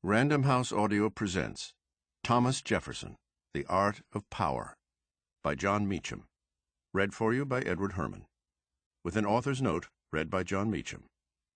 Random House Audio presents Thomas Jefferson, The Art of Power by Jon Meacham. Read for you by Edward Herman. With an author's note read by Jon Meacham.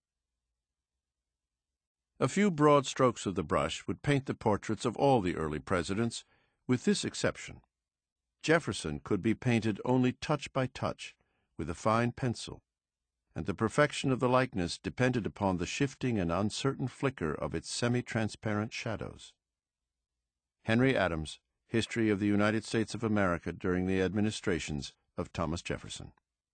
A few broad strokes of the brush would paint the portraits of all the early presidents, with this exception. Jefferson could be painted only touch by touch, with a fine pencil, and the perfection of the likeness depended upon the shifting and uncertain flicker of its semi-transparent shadows. Henry Adams, History of the United States of America during the Administrations of Thomas Jefferson.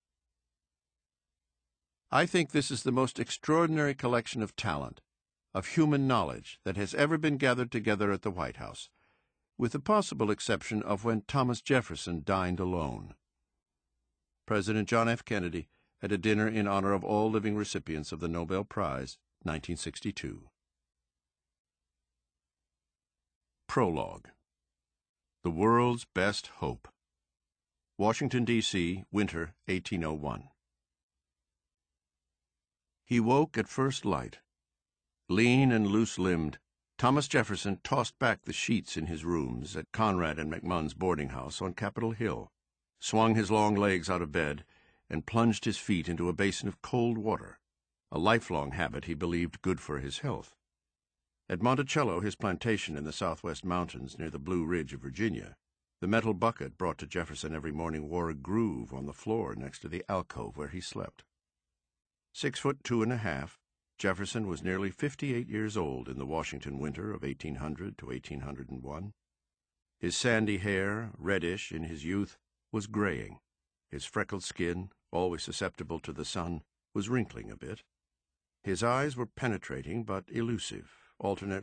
I think this is the most extraordinary collection of talent, of human knowledge, that has ever been gathered together at the White House, with the possible exception of when Thomas Jefferson dined alone. President John F. Kennedy, at a dinner in honor of all living recipients of the Nobel Prize, 1962. Prologue. The World's Best Hope. Washington, D.C., winter 1801. He woke at first light. Lean and loose-limbed, Thomas Jefferson tossed back the sheets in his rooms at Conrad and McMunn's boarding house on Capitol Hill, swung his long legs out of bed, and plunged his feet into a basin of cold water, a lifelong habit he believed good for his health. At Monticello, his plantation in the southwest mountains near the Blue Ridge of Virginia, the metal bucket brought to Jefferson every morning wore a groove on the floor next to the alcove where he slept. 6'2½", Jefferson was nearly 58 years old in the Washington winter of 1800 to 1801. His sandy hair, reddish in his youth, was graying. His freckled skin, always susceptible to the sun, was wrinkling a bit. His eyes were penetrating but elusive, alternately